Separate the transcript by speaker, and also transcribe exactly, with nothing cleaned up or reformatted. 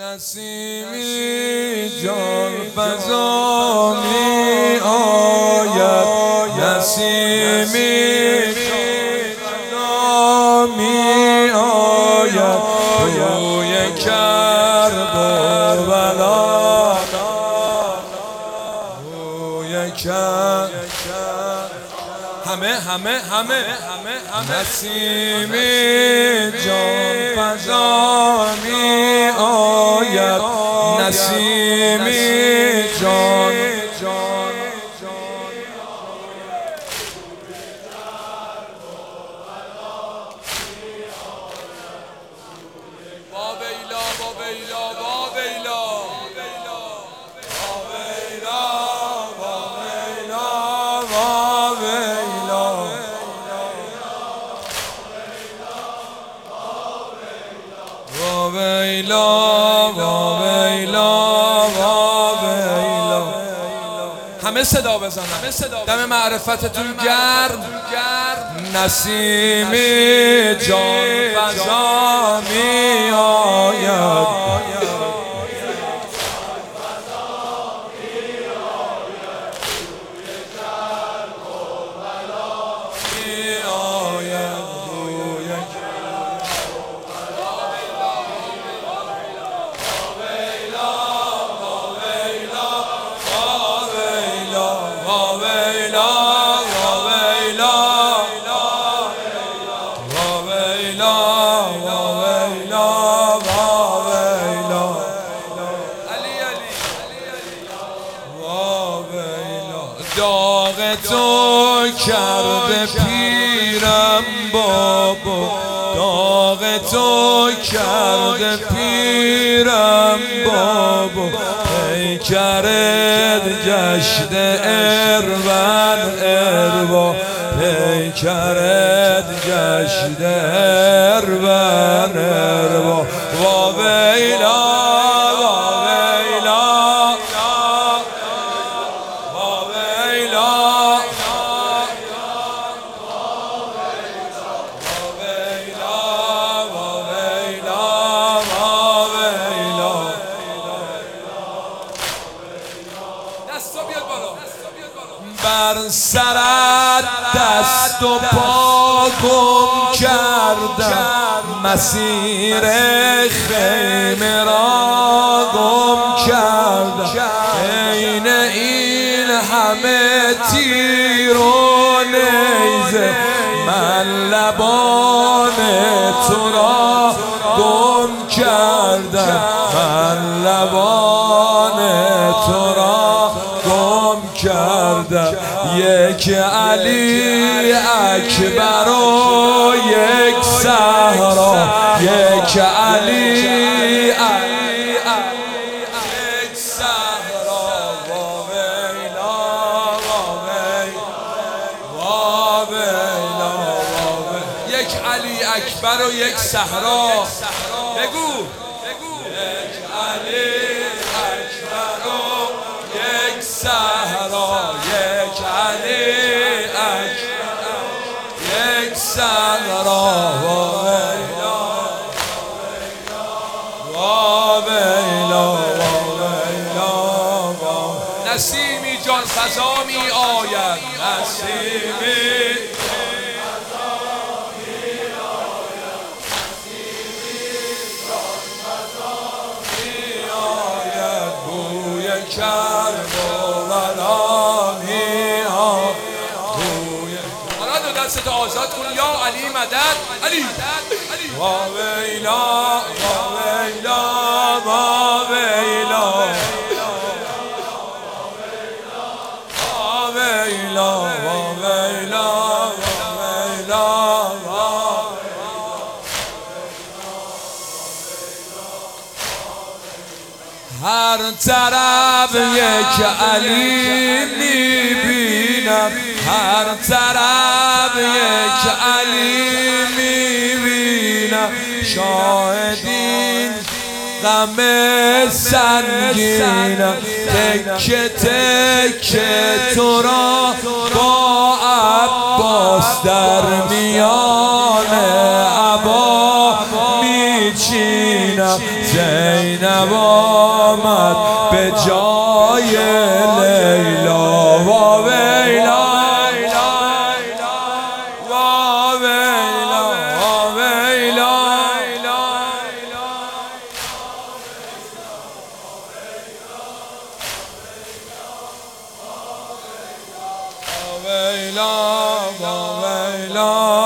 Speaker 1: نسیمی جان فزا می آید، نسیمی فزا می آید، روی کرب و بلا، روی کرب همه همه همه همه نسیمی جان فزا می آید، نسیمی جان باویلا باویلا باویلا واویلا واویلا واویلا. همه صدا بزنن، دم معرفتتون گرم. نسیمی جان فزا می آید، داغ تو کرده پیرم بابا، داغ تو کرده پیرم بابا، پیکرت گشته ارون اروا، پیکرت گشته ارون اروا. واویلا بر سرت دست و پا گم کردم، مسیر خیمه را گم کردم، عین این همه تیر و نیزه من لبان تو را گم کردم، من لبان تو را گم کردم. یک علی اکبر و یک صحرا، یک علی یک صحرا. واویلا واویلا واویلا. یک علی اکبر و یک صحرا. بگو یک علی اکبر و یک صحرا، یک علی اکبر یک صحرا. واویلا واویلا واویلا. نسیمی جان فزا می آید، نسیمی کرب و بلا می آید. حالا دو دستت آزاد کن یا علی مدد. علی واویلا واویلا واویلا واویلا واویلا واویلا. هر طرف یک علی میبینم، هر طرف یک علی میبینم، شاهدین غم سنگینم، تکه تکه تو را با عباس در میان عبا میچینم. زینب آمد به جای لیلا و ویلا و ویلا و ویلا ویلا و ویلا